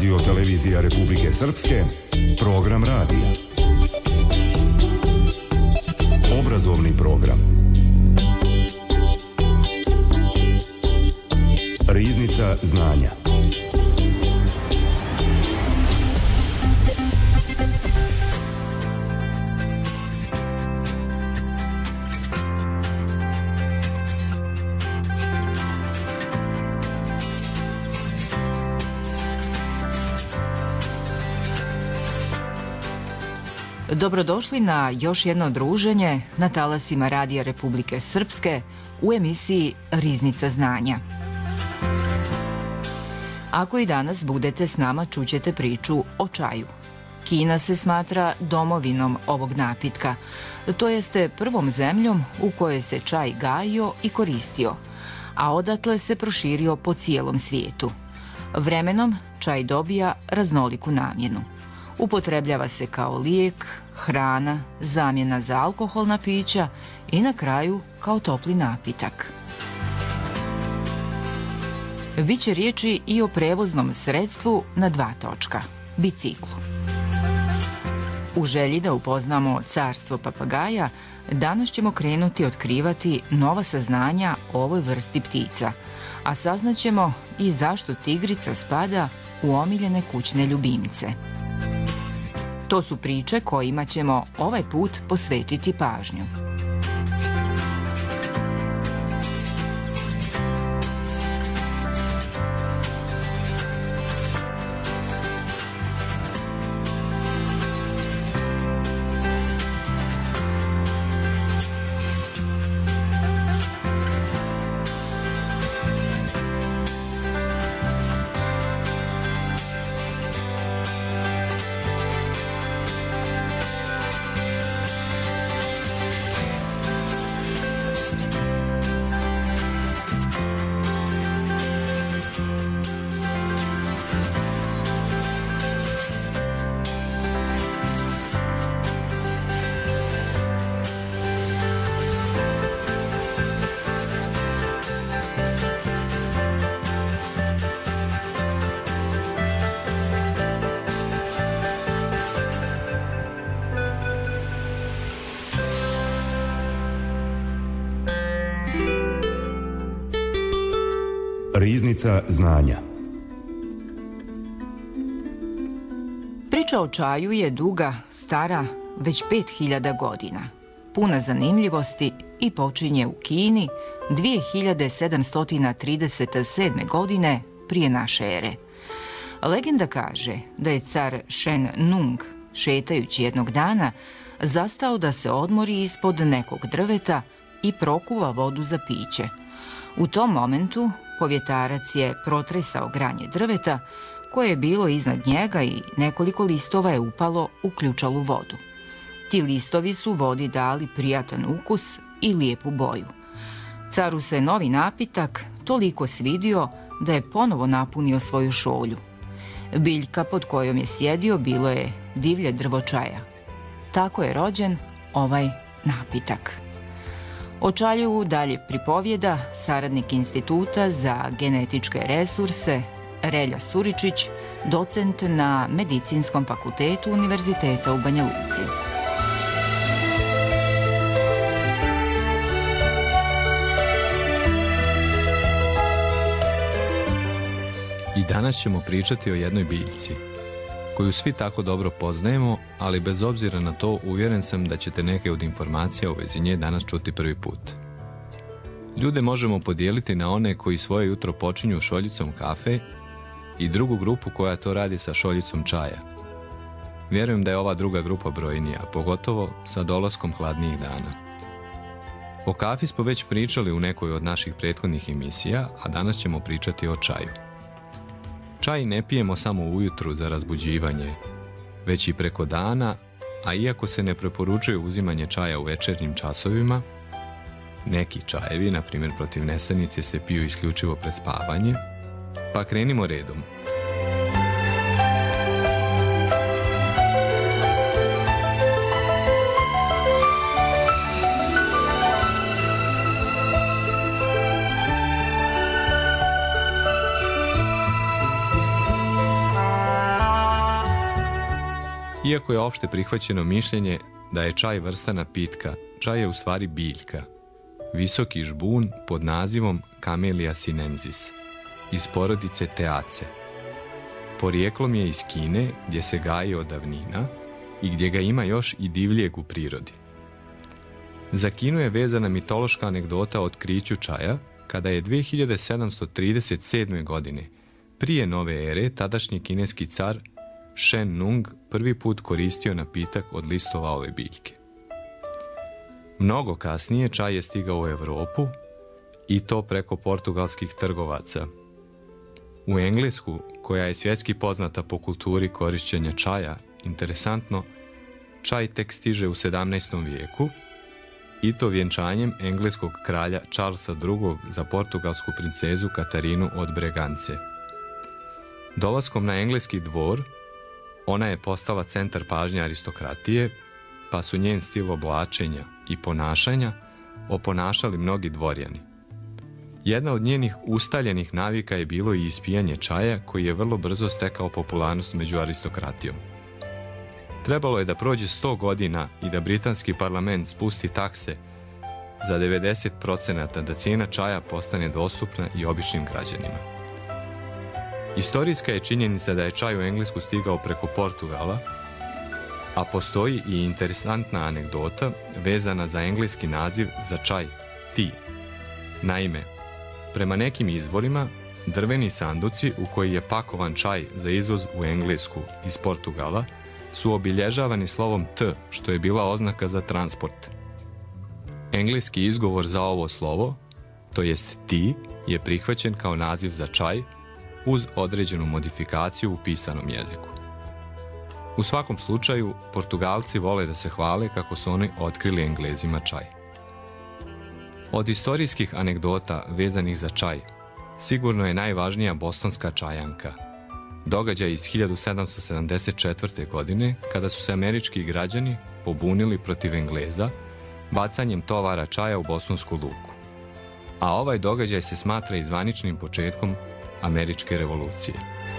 Radio Televizija Republike Srpske, program radija. Obrazovni program. Riznica znanja. Dobrodošli na još jedno druženje na talasima Radija Republike Srpske u emisiji Riznica znanja. Ako i danas budete s nama, čućete priču o čaju. Kina se smatra domovinom ovog napitka, to jeste prvom zemljom u kojoj se čaj gajio i koristio, a odatle se proširio po cijelom svijetu. Vremenom čaj dobija raznoliku namjenu. Upotrebljava se kao lijek, hrana, zamjena za alkoholna pića i na kraju kao topli napitak. Biće riječi i o prevoznom sredstvu na 2 točka, biciklu. U želji da upoznamo carstvo papagaja, danas ćemo krenuti otkrivati nova saznanja o ovoj vrsti ptica, a saznaćemo i zašto tigrica spada u omiljene kućne ljubimce. To su priče kojima ćemo ovaj put posvetiti pažnju. Riznica znanja. Priča o čaju je duga, stara već 5000 godina. Puna zanimljivosti i počinje u Kini 2737. godine prije naše ere. Legenda kaže da je car Shen Nung, šetajući jednog dana, zastao da se odmori ispod nekog drveta i prokuva vodu za piće. U tom momentu povjetarac je protresao granje drveta koje je bilo iznad njega i nekoliko listova je upalo u ključalu vodu. Ti listovi su vodi dali prijatan ukus i lijepu boju. Caru se novi napitak toliko svidio da je ponovo napunio svoju šolju. Biljka pod kojom je sjedio bilo je divlje drvo čaja. Tako je rođen ovaj napitak. O čaju dalje pripovjeda saradnik Instituta za genetičke resurse Relja Suričić, docent na Medicinskom fakultetu Univerziteta u Banja Luci. I danas ćemo pričati o jednoj biljci, koju svi tako dobro poznajemo, ali bez obzira na to uvjeren sam da ćete neke od informacija u vezi nje danas čuti prvi put. Ljude možemo podijeliti na one koji svoje jutro počinju šoljicom kafe i drugu grupu koja to radi sa šoljicom čaja. Vjerujem da je ova druga grupa brojnija, pogotovo sa dolaskom hladnijih dana. O kafi smo već pričali u nekoj od naših prethodnih emisija, a danas ćemo pričati o čaju. Čaj ne pijemo samo ujutru za razbuđivanje, već i preko dana, a iako se ne preporučuje uzimanje čaja u večernjim časovima, neki čajevi, na primjer protiv nesanice, se piju isključivo pred spavanje, pa krenimo redom. Iako je opšte prihvaćeno mišljenje da je čaj vrsta napitka, čaj je u stvari biljka, visoki žbun pod nazivom Camellia sinensis, iz porodice Teace. Porijeklom je iz Kine, gdje se gaji od davnina i gdje ga ima još i divljeg u prirodi. Za Kinu je vezana mitološka anegdota o otkriću čaja, kada je 2737. godine, prije nove ere, tadašnji kineski car Shen Nung prvi put koristio napitak od listova ove biljke. Mnogo kasnije čaj je stigao u Europu i to preko portugalskih trgovaca. U Englesku, koja je svjetski poznata po kulturi korišćenja čaja, interesantno, čaj tek stiže u 17. vijeku i to vjenčanjem engleskog kralja Charlesa II. Za portugalsku princezu Katarinu od Bregance. Dolaskom na engleski dvor, ona je postala centar pažnje aristokratije, pa su njen stil oblačenja i ponašanja oponašali mnogi dvorjani. Jedna od njenih ustaljenih navika je bilo i ispijanje čaja, koji je vrlo brzo stekao popularnost među aristokratijom. Trebalo je da prođe 100 godina i da britanski parlament spusti takse za 90% da cijena čaja postane dostupna i običnim građanima. Istorijska je činjenica da je čaj u Englesku stigao preko Portugala, a postoji i interesantna anegdota vezana za engleski naziv za čaj, tea. Naime, prema nekim izvorima, drveni sanduci u koji je pakovan čaj za izvoz u Englesku iz Portugala su obilježavani slovom T, što je bila oznaka za transport. Engleski izgovor za ovo slovo, to jest tea, je prihvaćen kao naziv za čaj uz određenu modifikaciju u pisanom jeziku. U svakom slučaju, Portugalci vole da se hvale kako su oni otkrili Englezima čaj. Od istorijskih anegdota vezanih za čaj, sigurno je najvažnija bostonska čajanka, događaj iz 1774. godine, kada su se američki građani pobunili protiv Engleza bacanjem tovara čaja u Bostonsku luku. A ovaj događaj se smatra i zvaničnim početkom američke revolucije.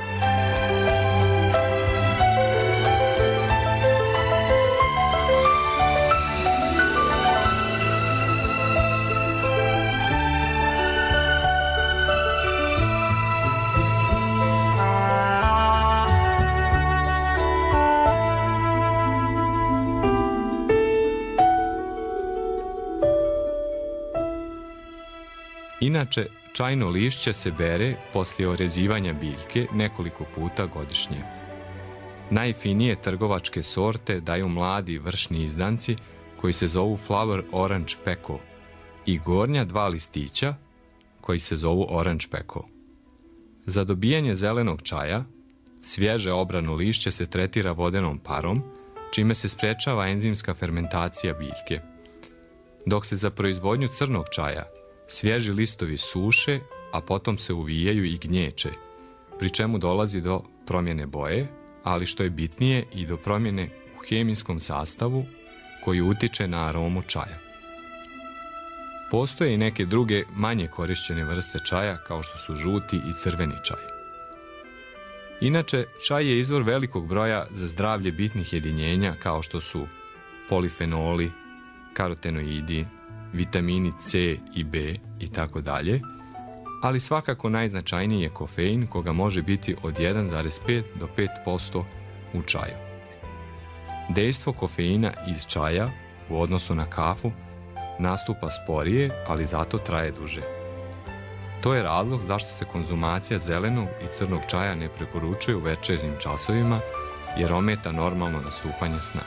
Inače, čajno lišće se bere poslije orezivanja biljke nekoliko puta godišnje. Najfinije trgovačke sorte daju mladi vršni izdanci koji se zovu Flower Orange Pekoe i gornja 2 listića koji se zovu Orange Pekoe. Za dobijanje zelenog čaja, svježe obrano lišće se tretira vodenom parom, čime se sprečava enzimska fermentacija biljke. Dok se za proizvodnju crnog čaja svježi listovi suše, a potom se uvijaju i gnječe, pri čemu dolazi do promjene boje, ali što je bitnije i do promjene u hemijskom sastavu koji utiče na aromu čaja. Postoje i neke druge manje korišćene vrste čaja kao što su žuti i crveni čaj. Inače, čaj je izvor velikog broja za zdravlje bitnih jedinjenja kao što su polifenoli, karotenoidi, vitamini C i B i tako dalje, ali svakako najznačajniji je kofein, koga može biti od 1,5 do 5% u čaju. Dejstvo kofeina iz čaja u odnosu na kafu nastupa sporije, ali zato traje duže. To je razlog zašto se konzumacija zelenog i crnog čaja ne preporučuje u večernjim časovima, jer ometa normalno nastupanje sna.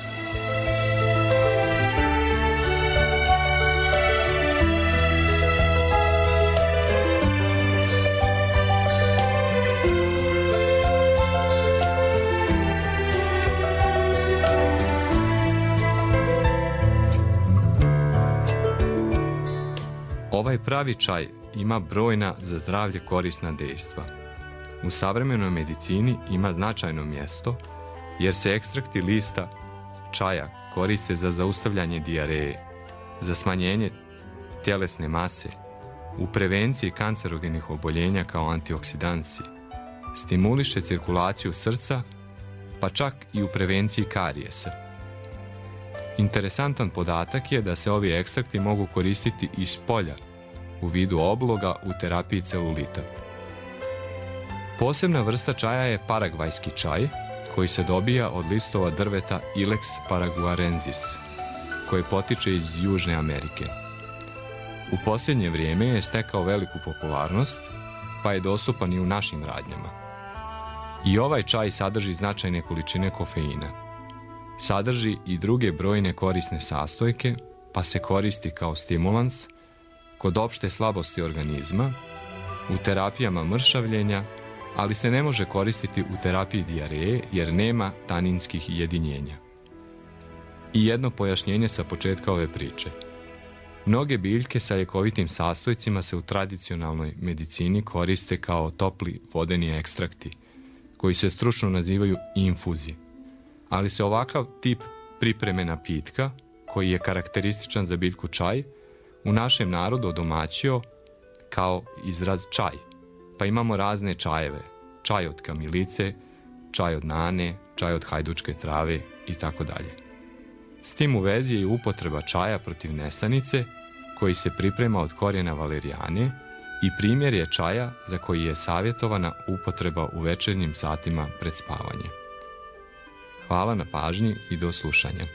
Ovaj pravi čaj ima brojna za zdravlje korisna dejstva. U savremenoj medicini ima značajno mjesto jer se ekstrakti lista čaja koriste za zaustavljanje dijareje, za smanjenje tjelesne mase, u prevenciji kancerogenih oboljenja kao antioksidansi, stimuliše cirkulaciju srca, pa čak i u prevenciji karijesa. Interesantan podatak je da se ovi ekstrakti mogu koristiti iz polja u vidu obloga u terapiji celulita. Posebna vrsta čaja je paragvajski čaj, koji se dobija od listova drveta Ilex paraguarensis, koji potiče iz Južne Amerike. U posljednje vrijeme je stekao veliku popularnost, pa je dostupan i u našim radnjama. I ovaj čaj sadrži značajne količine kofeina. Sadrži i druge brojne korisne sastojke, pa se koristi kao stimulans kod opšte slabosti organizma, u terapijama mršavljenja, ali se ne može koristiti u terapiji dijareje jer nema taninskih jedinjenja. I jedno pojašnjenje sa početka ove priče. Mnoge biljke sa ljekovitim sastojcima se u tradicionalnoj medicini koriste kao topli vodeni ekstrakti, koji se stručno nazivaju infuzije. Ali se ovakav tip pripreme napitka, koji je karakterističan za biljku čaj, u našem narodu odomaćio kao izraz čaj. Pa imamo razne čajeve, čaj od kamilice, čaj od nane, čaj od hajdučke trave i tako dalje. S tim u vezi je i upotreba čaja protiv nesanice, koji se priprema od korijena valerijane, i primjer je čaja za koji je savjetovana upotreba u večernjim satima pred spavanje. Hvala na pažnji i do slušanja.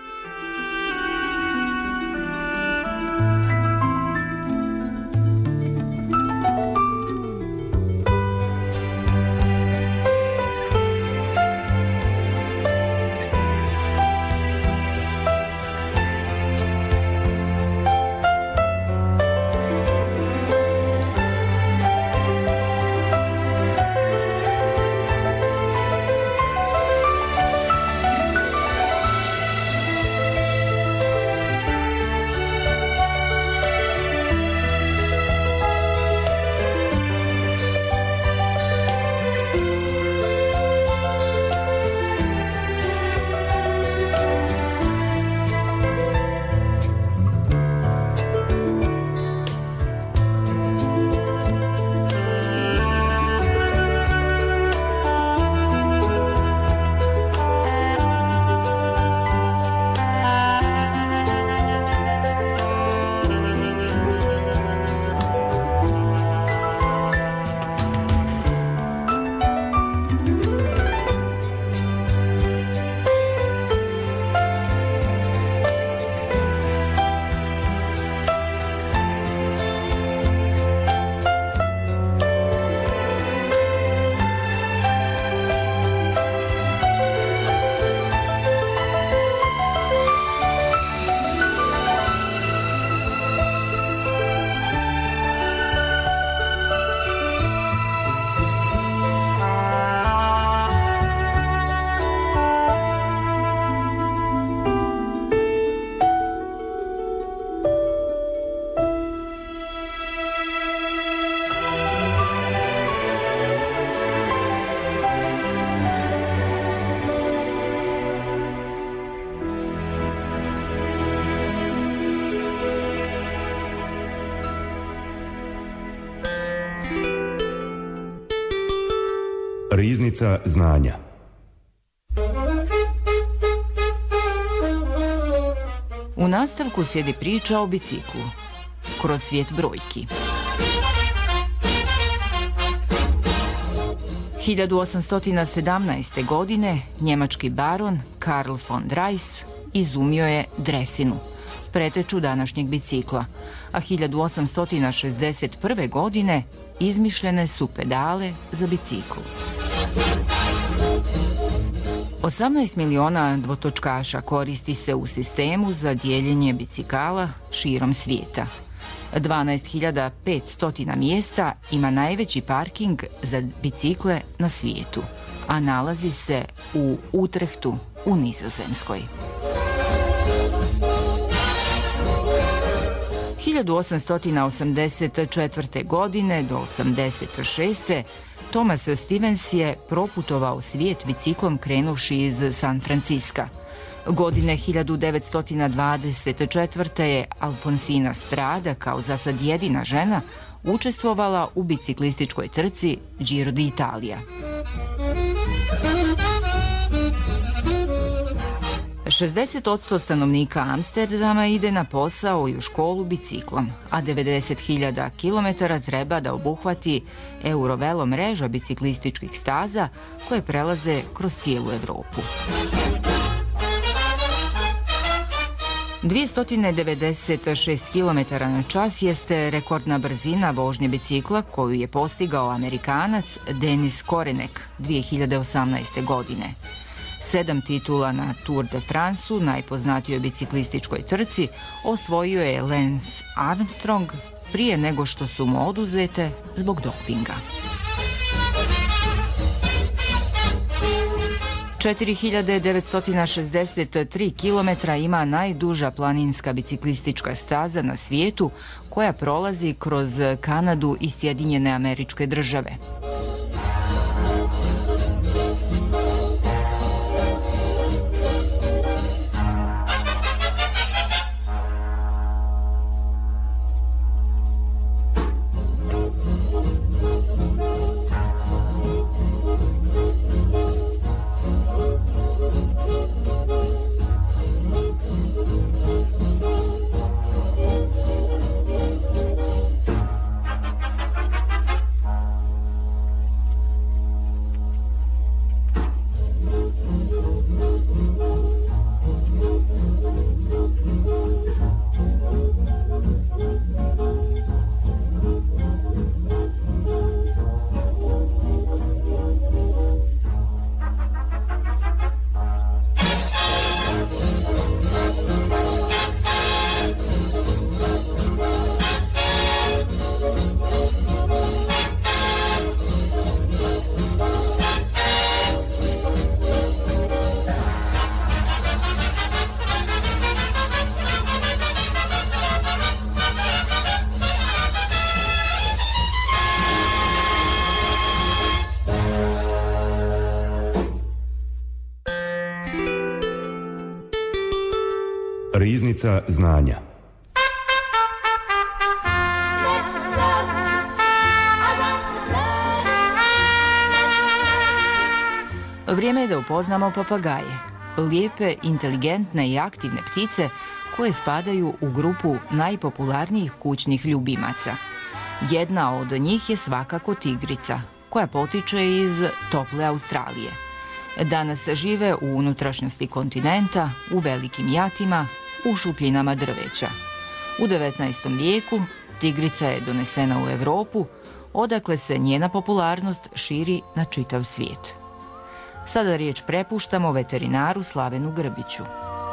Riznica znanja. U nastavku slijedi priča o biciklu. Kroz svijet brojki. 1817. godine njemački baron Karl von Drais izumio je dresinu, preteču današnjeg bicikla, a 1861. godine izmišljene su pedale za bicikl. 18 miliona dvotočkaša koristi se u sistemu za dijeljenje bicikala širom svijeta. 12.500 mjesta ima najveći parking za bicikle na svijetu, a nalazi se u Utrehtu u Nizozemskoj. 1884. godine do 86. Thomas Stevens je proputovao svijet biciklom krenuvši iz San Franciska. Godine 1924. je Alfonsina Strada, kao za sad jedina žena, učestvovala u biciklističkoj trci Giro d'Italia. 60% stanovnika Amsterdama ide na posao i u školu biciklom, a 90.000 km treba da obuhvati Eurovelo mreža biciklističkih staza koje prelaze kroz cijelu Evropu. 296 km na čas jeste rekordna brzina vožnje bicikla koju je postigao Amerikanac Denis Korenek 2018. godine. 7 titula na Tour de France-u, najpoznatijoj biciklističkoj trci, osvojio je Lance Armstrong prije nego što su mu oduzete zbog dopinga. 4.963 km ima najduža planinska biciklistička staza na svijetu koja prolazi kroz Kanadu i Sjedinjene Američke Države. Riznica znanja. Vrijeme je da upoznamo papagaje. Lijepe, inteligentne i aktivne ptice koje spadaju u grupu najpopularnijih kućnih ljubimaca. Jedna od njih je svakako tigrica, koja potiče iz tople Australije. Danas žive u unutrašnjosti kontinenta, u velikim jatima, u šupljinama drveća. U 19. vijeku tigrica je donesena u Evropu, odakle se njena popularnost širi na čitav svijet. Sada riječ prepuštamo veterinaru Slavenu Grbiću.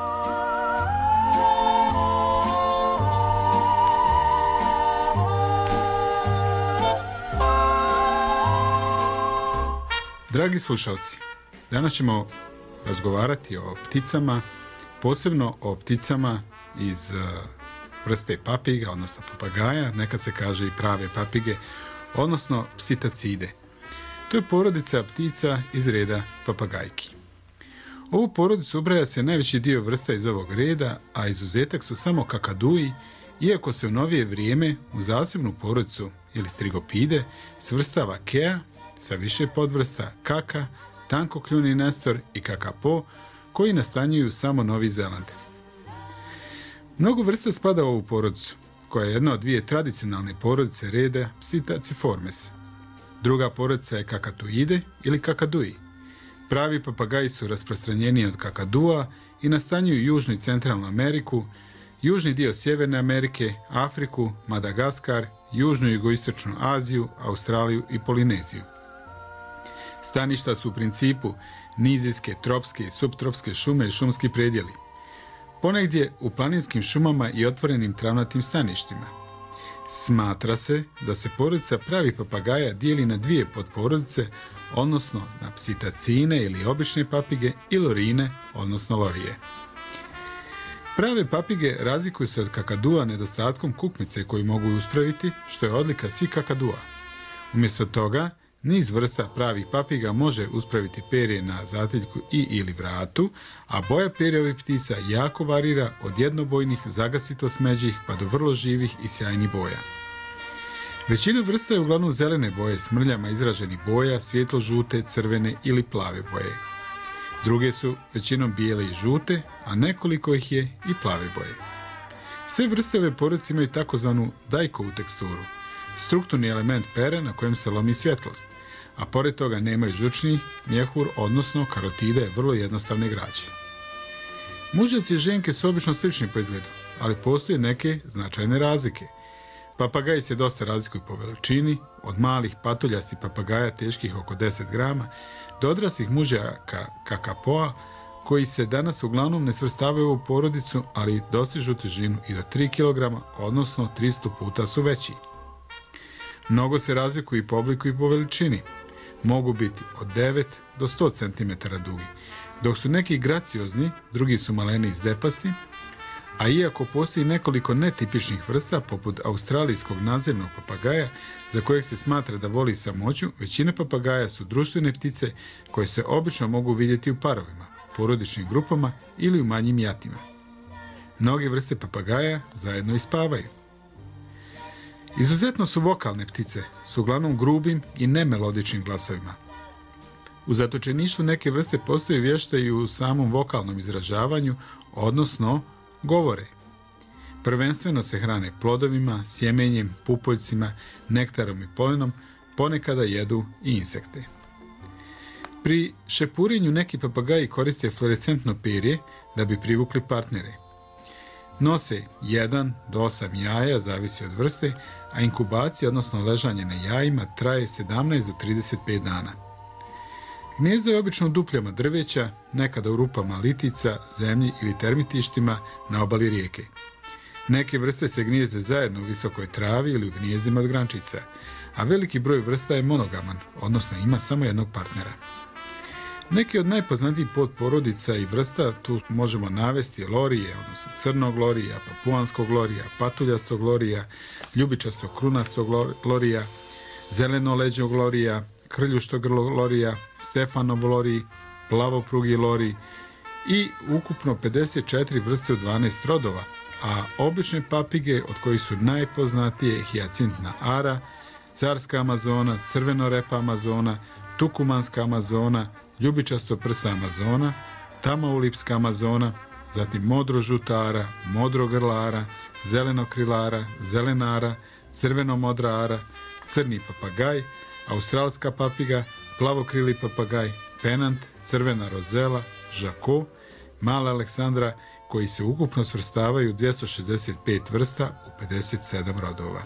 Dragi slušalci, danas ćemo razgovarati o pticama, posebno o pticama iz vrste papiga, odnosno papagaja, nekad se kaže i prave papige, odnosno psitacide. To je porodica ptica iz reda papagajki. Ovu porodicu ubraja se najveći dio vrsta iz ovog reda, a izuzetak su samo kakaduji, iako se u novije vrijeme u zasebnu porodicu ili strigopide svrstava kea sa više podvrsta kaka, tankokljuni nestor i kakapo, koji nastanjuju samo Novi Zeland. Mnogo vrsta spada u ovu porodicu, koja je jedna od dvije tradicionalne porodice reda Psittaciformes. Druga porodica je kakatuide ili kakaduji. Pravi papagaji su rasprostranjeniji od kakadua i nastanjuju Južnu i Centralnu Ameriku, južni dio Sjeverne Amerike, Afriku, Madagaskar, Južnu i Jugoistočnu Aziju, Australiju i Polineziju. Staništa su u principu nizijske, tropske i subtropske šume i šumski predjeli. Ponegdje u planinskim šumama i otvorenim travnatim staništima. Smatra se da se porodica pravih papagaja dijeli na dvije podporodice, odnosno na psitacine ili obične papige i lorine, odnosno lorije. Prave papige razlikuju se od kakadua nedostatkom kukmice koju mogu uspraviti, što je odlika svih kakadua. Umjesto toga, niz vrsta pravih papiga može uspraviti perje na zatiljku i ili vratu, a boja perja ovih ptica jako varira od jednobojnih, zagasito smeđih pa do vrlo živih i sjajnih boja. Većina vrsta je uglavnom zelene boje s mrljama izraženih boja, svjetlo žute, crvene ili plave boje. Druge su većinom bijele i žute, a nekoliko ih je i plave boje. Sve vrste ove porodice imaju takozvanu dajkovu teksturu, strukturni element pere na kojem se lomi svjetlost, a pored toga nemaju žučni mjehur, odnosno karotide vrlo jednostavne građe. Mužjaci i ženke su obično slični po izgledu, ali postoje neke značajne razlike. Papagaji se dosta razlikuju po veličini, od malih patuljastih papagaja teških oko 10 grama do odraslih mužjaka kakapoa, koji se danas uglavnom ne svrstavaju u ovu porodicu, ali dostižu težinu i do 3 kg, odnosno 300 puta su veći. Mnogo se razlikuju i po obliku i po veličini. Mogu biti od 9 do 100 cm dugi, dok su neki graciozni, drugi su maleni i zdepasti, a iako postoji nekoliko netipičnih vrsta, poput australijskog nadzemnog papagaja, za kojeg se smatra da voli samoću, većina papagaja su društvene ptice koje se obično mogu vidjeti u parovima, porodičnim grupama ili u manjim jatima. Mnoge vrste papagaja zajedno i spavaju. Izuzetno su vokalne ptice, s uglavnom grubim i nemelodičnim glasovima. U zatočeništvu neke vrste postaju vještaju u samom vokalnom izražavanju, odnosno govore. Prvenstveno se hrane plodovima, sjemenjem, pupoljcima, nektarom i polenom, ponekada jedu i insekte. Pri šepurenju neki papagaji koriste fluorescentno perje da bi privukli partnere. Nose 1 do 8 jaja, zavisi od vrste, a inkubacija, odnosno ležanje na jajima, traje 17 do 35 dana. Gnijezdo je obično u dupljama drveća, nekada u rupama litica, zemlji ili termitištima na obali rijeke. Neke vrste se gnijezde zajedno u visokoj travi ili u gnijezdima od grančica, a veliki broj vrsta je monogaman, odnosno ima samo jednog partnera. Neki od najpoznatijih podporodica i vrsta tu možemo navesti lorije, odnosno crnog lorija, papuanskog lorija, patuljastog lorija, ljubičastog krunastog lorija, zelenoleđog lorija, krljuštog lorija, Stefanov lorij, plavoprugi lorij i ukupno 54 vrste u 12 rodova, a obične papige, od kojih su najpoznatije hijacintna ara, carska amazona, crvenorepa amazona, tukumanska amazona, ljubičasto prsa amazona, tamaulipska amazona, zatim modrožuta ara, modrogrlara, zelenokrilara, zelenara, crvenomodra ara, crni papagaj, australska papiga, plavokrili papagaj, penant, crvena rozela, žako, mala aleksandra, koji se ukupno svrstavaju 265 vrsta u 57 rodova.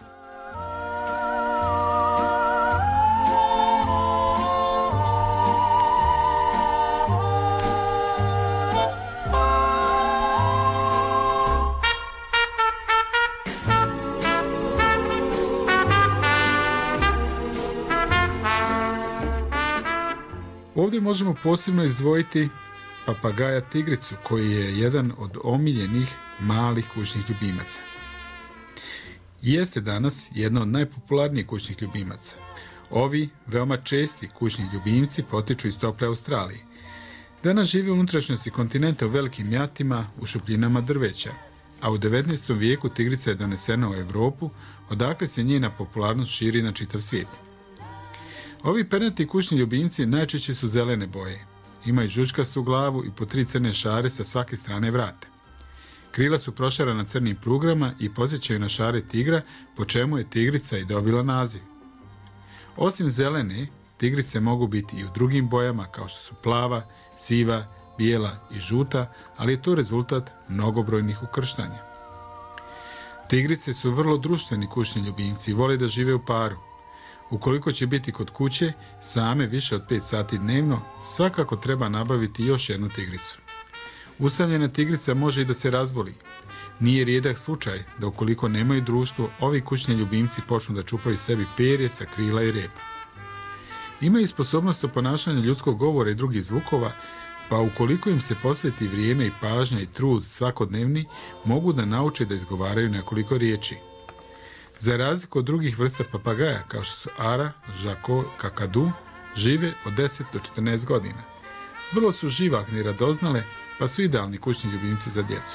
Ovdje možemo posebno izdvojiti papagaja tigricu, koji je jedan od omiljenih malih kućnih ljubimaca. Jeste danas jedna od najpopularnijih kućnih ljubimaca. Ovi veoma česti kućni ljubimci potiču iz tople Australije. Danas žive u unutrašnjosti kontinenta u velikim jatima, u šupljinama drveća, a u 19. vijeku tigrica je donesena u Europu, odakle se njena popularnost širi na čitav svijet. Ovi pernati kućni ljubimci najčešće su zelene boje. Imaju žučkastu glavu i po 3 crne šare sa svake strane vrata. Krila su prošarana crnim prugrama i podsjećaju na šare tigra, po čemu je tigrica i dobila naziv. Osim zelene, tigrice mogu biti i u drugim bojama kao što su plava, siva, bijela i žuta, ali je to rezultat mnogobrojnih ukrštanja. Tigrice su vrlo društveni kućni ljubimci i vole da žive u paru. Ukoliko će biti kod kuće same više od 5 sati dnevno, svakako treba nabaviti još jednu tigricu. Usamljena tigrica može i da se razboli. Nije rijedak slučaj da ukoliko nemaju društvo, ovi kućni ljubimci počnu da čupaju sebi perje sa krila i repa. Imaju sposobnost oponašanja ljudskog govora i drugih zvukova, pa ukoliko im se posveti vrijeme i pažnja i trud svakodnevni, mogu da nauče da izgovaraju nekoliko riječi. Za razliku od drugih vrsta papagaja, kao što su ara, žako, kakadu, žive od 10 do 14 godina. Vrlo su živahne i radoznale, pa su idealni kućni ljubimci za djecu.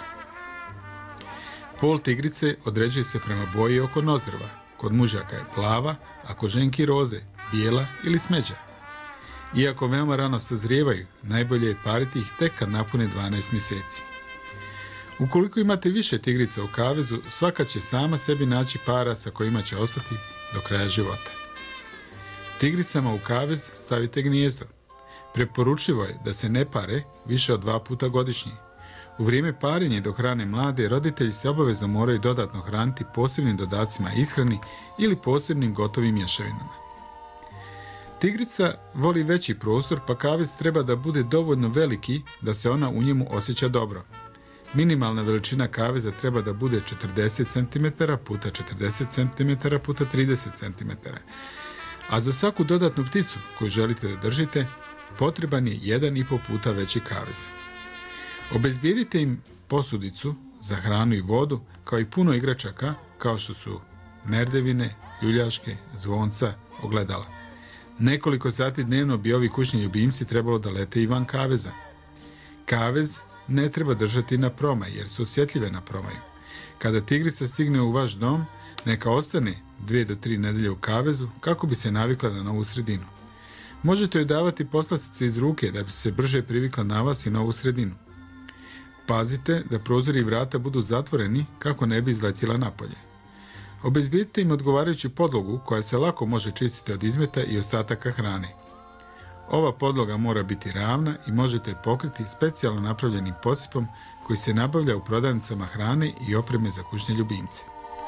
Pol tigrice određuje se prema boji oko nozdrava. Kod mužjaka je plava, a kod ženki roze, bijela ili smeđa. Iako veoma rano sazrijevaju, najbolje je pariti ih tek kad napune 12 mjeseci. Ukoliko imate više tigrica u kavezu, svaka će sama sebi naći para sa kojima će ostati do kraja života. Tigricama u kavez stavite gnijezdo. Preporučivo je da se ne pare više od 2 puta godišnje. U vrijeme parenja dok hrane mlade, roditelji se obavezno moraju dodatno hraniti posebnim dodacima ishrani ili posebnim gotovim mješavinama. Tigrica voli veći prostor, pa kavez treba da bude dovoljno veliki da se ona u njemu osjeća dobro. Minimalna veličina kaveza treba da bude 40 cm puta 40 cm puta 30 cm. A za svaku dodatnu pticu koju želite da držite, potreban je 1,5 puta veći kavez. Obezbijedite im posudicu za hranu i vodu, kao i puno igračaka, kao što su merdevine, ljuljaške, zvonca, ogledala. Nekoliko sati dnevno bi ovi kućni ljubimci trebalo da lete i van kaveza. Kavez ne treba držati na promaj, jer su osjetljive na promaju. Kada tigrica stigne u vaš dom, neka ostane 2 do 3 nedelje u kavezu kako bi se navikla na novu sredinu. Možete joj davati poslastice iz ruke da bi se brže privikla na vas i novu sredinu. Pazite da prozori i vrata budu zatvoreni kako ne bi izletjela napolje. Obezbijedite im odgovarajuću podlogu koja se lako može čistiti od izmeta i ostataka hrane. Ova podloga mora biti ravna i možete je pokriti specijalno napravljenim posipom koji se nabavlja u prodavnicama hrane i opreme za kućne ljubimce.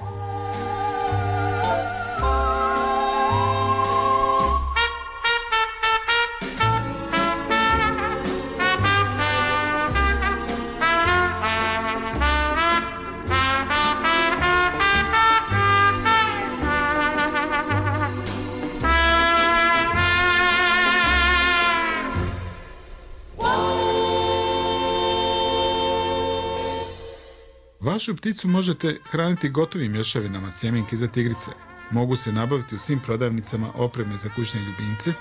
Vašu pticu možete hraniti gotovim mješavinama sjemenki za tigrice. Mogu se nabaviti u svim prodavnicama opreme za kućne ljubimce,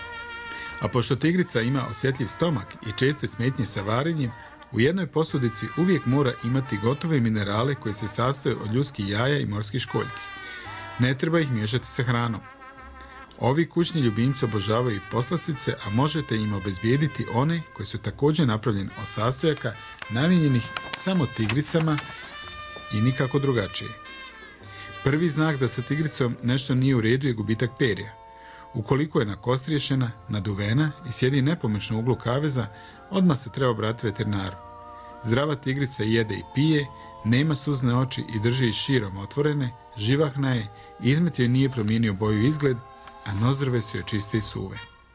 a pošto tigrica ima osjetljiv stomak i česte smetnje sa varenjem, u jednoj posudici uvijek mora imati gotove minerale koji se sastoje od ljudskih jaja i morskih školjki. Ne treba ih miješati sa hranom. Ovi kućni ljubimci obožavaju poslastice, a možete im obezbijediti one koji su također napravljeni od sastojaka namijenjenih samo tigricama i nikako drugačije. Prvi znak da sa tigricom nešto nije u redu je gubitak perja. Ukoliko je nakostriješena, naduvena i sjedi nepomično u uglu kaveza, odmah se treba obratiti veterinaru. Zdrava tigrica jede i pije, nema suzne oči i drži ih širom otvorene, živahna je, izmet joj nije promijenio boju i izgled, a nozdrve su joj čiste i suve.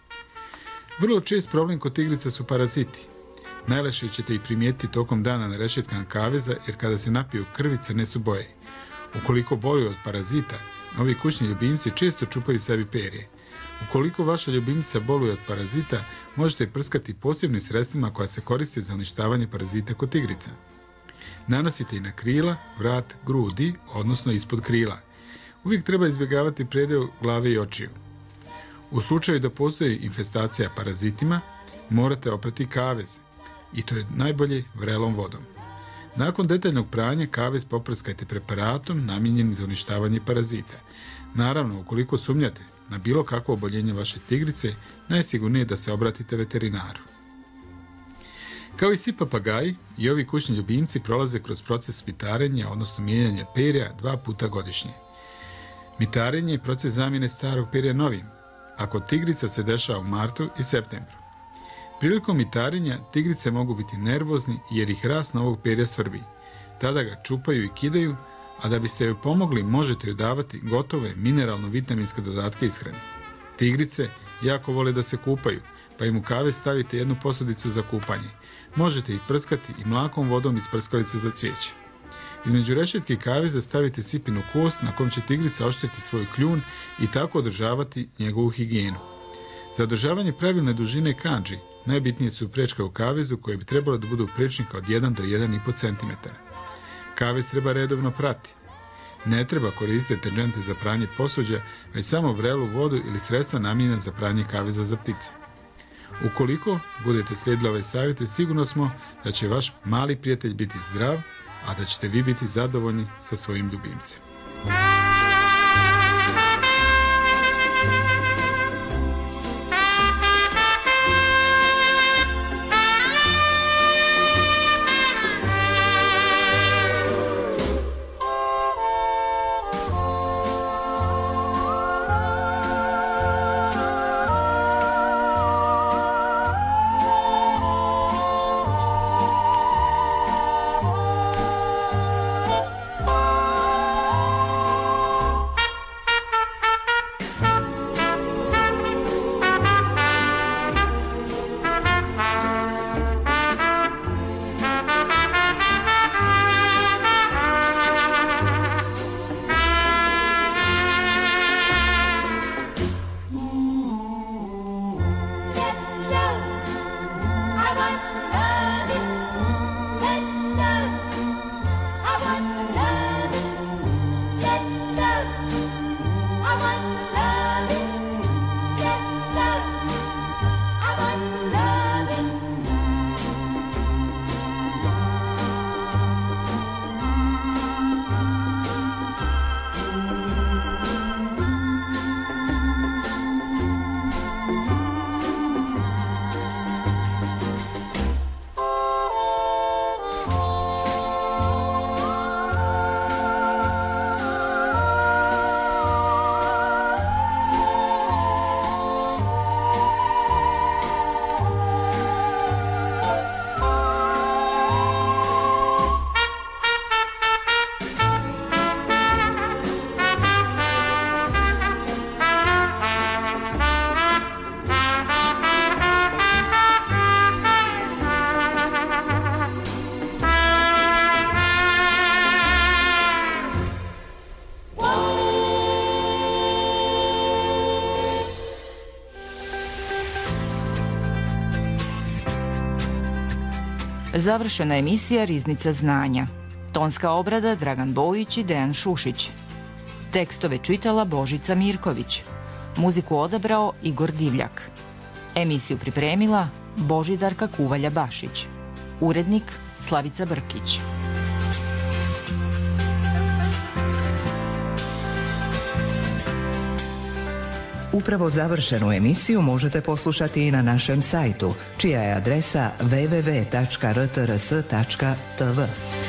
Vrlo čest problem kod tigrica su paraziti. Najlakše ćete ih primijetiti tokom dana na rešetkama kaveza, jer kada se napiju krvi crne su boje. Ukoliko boluju od parazita, ovi kućni ljubimci često čupaju sebi perje. Ukoliko vaša ljubimca boluje od parazita, možete prskati posebnim sredstvima koja se koriste za uništavanje parazita kod tigrica. Nanosite i na krila, vrat, grudi, odnosno ispod krila. Uvijek treba izbjegavati predeo glave i očiju. U slučaju da postoji infestacija parazitima, morate oprati kavez, i to je najbolje vrelom vodom. Nakon detaljnog pranja kavez poprskajte preparatom namijenjenim za uništavanje parazita. Naravno, ukoliko sumnjate na bilo kakvo oboljenje vaše tigrice, najsigurnije je da se obratite veterinaru. Kao i svi papagaji, i ovi kućni ljubimci prolaze kroz proces mitarenja, odnosno mijenjanja perja 2 puta godišnje. Mitarenje je proces zamjene starog perja novim, a kod tigrica se dešava u martu i septembru. Prilikom mitarenja tigrice mogu biti nervozni jer ih rast novog perja svrbi. Tada ga čupaju i kidaju, a da biste joj pomogli možete joj davati gotove mineralno-vitaminske dodatke ishrane. Tigrice jako vole da se kupaju, pa im u kavez stavite jednu posudicu za kupanje. Možete ih prskati i mlakom vodom iz prskalice za cvijeće. Između rešetke kaveza stavite sipinu kost na kom će tigrica oštriti svoj kljun i tako održavati njegovu higijenu. Za održavanje pravilne dužine kandži najbitnije su prečke u kavezu koje bi trebalo da budu prečnika od 1 do 1,5 cm. Kavez treba redovno prati. Ne treba koristiti deterdžente za pranje posuđa, već samo vrelu vodu ili sredstva namijenjena za pranje kaveza za ptice. Ukoliko budete slijedili ove savjete, sigurno smo da će vaš mali prijatelj biti zdrav, a da ćete vi biti zadovoljni sa svojim ljubimcem. Završena emisija Riznica znanja. Tonska obrada Dragan Bojić i Dejan Šušić. Tekstove čitala Božica Mirković. Muziku odabrao Igor Divljak. Emisiju pripremila Božidarka Kuvalja-Bašić. Urednik Slavica Brkić. Upravo završenu emisiju možete poslušati i na našem sajtu, čija je adresa www.rtrs.tv.